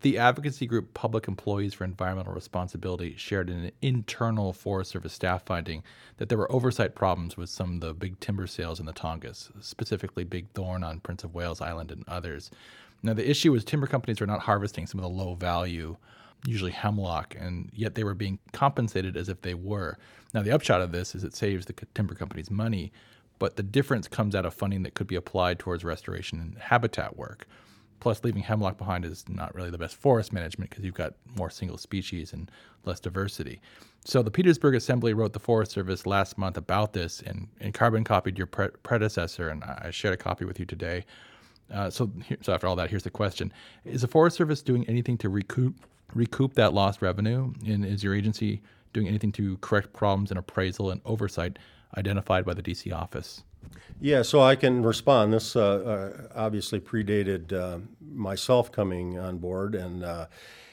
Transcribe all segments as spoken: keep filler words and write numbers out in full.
The advocacy group Public Employees for Environmental Responsibility shared an internal Forest Service staff finding that there were oversight problems with some of the big timber sales in the Tongass, specifically Big Thorn on Prince of Wales Island and others. Now, the issue was timber companies were not harvesting some of the low value, usually hemlock, and yet they were being compensated as if they were. Now, the upshot of this is it saves the timber companies money, but the difference comes out of funding that could be applied towards restoration and habitat work. Plus, leaving hemlock behind is not really the best forest management because you've got more single species and less diversity. So the Petersburg Assembly wrote the Forest Service last month about this and, and carbon copied your pre- predecessor, and I shared a copy with you today. Uh, so, here, so after all that, here's the question. Is the Forest Service doing anything to recoup recoup that lost revenue? And is your agency doing anything to correct problems in appraisal and oversight identified by the D C office? Yeah, so I can respond. This uh, uh, obviously predated uh, myself coming on board, and uh,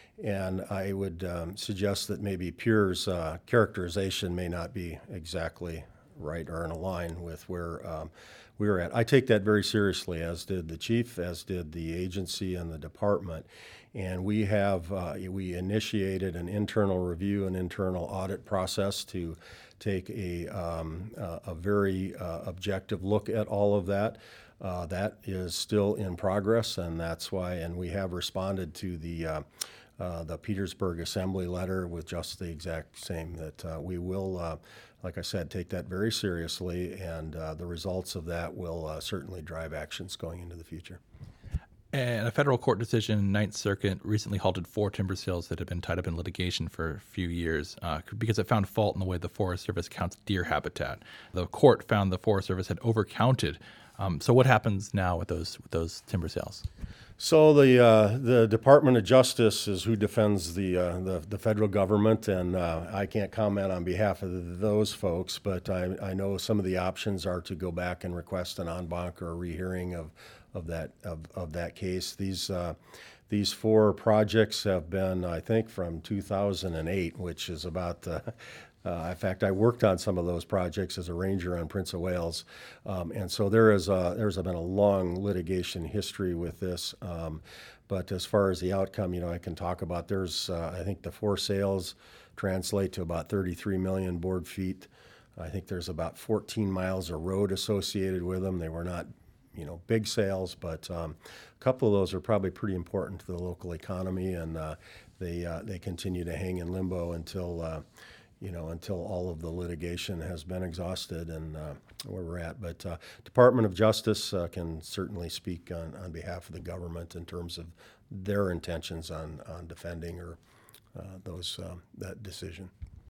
and I would um, suggest that maybe Pierre's uh, characterization may not be exactly right or in line with where um, we were at. I take that very seriously, as did the chief, as did the agency and the department. And we have uh, we initiated an internal review, an internal audit process to take a um, uh, a very uh, objective look at all of that. Uh, that is still in progress, and that's why. And we have responded to the uh, uh, the Petersburg Assembly letter with just the exact same. That uh, we will, uh, like I said, take that very seriously, and uh, the results of that will uh, certainly drive actions going into the future. And a federal court decision, Ninth Circuit, recently halted four timber sales that had been tied up in litigation for a few years uh, because it found fault in the way the Forest Service counts deer habitat. The court found the Forest Service had overcounted. Um, so what happens now with those with those timber sales? So the uh, the Department of Justice is who defends the uh, the, the federal government, and uh, I can't comment on behalf of those folks, but I, I know some of the options are to go back and request an en banc or a rehearing of of that of, of that case. These uh, these four projects have been, I think, from two thousand eight, which is about. Uh, Uh, in fact, I worked on some of those projects as a ranger on Prince of Wales, um, and so there is a, there's been a long litigation history with this. Um, but as far as the outcome, you know, I can talk about. There's, uh, I think, the four sales translate to about thirty-three million board feet. I think there's about fourteen miles of road associated with them. They were not, you know, big sales, but um, a couple of those are probably pretty important to the local economy, and uh, they uh, they continue to hang in limbo until. Uh, you know, until all of the litigation has been exhausted and uh, where we're at. But uh, Department of Justice uh, can certainly speak on, on behalf of the government in terms of their intentions on, on defending or uh, those uh, that decision.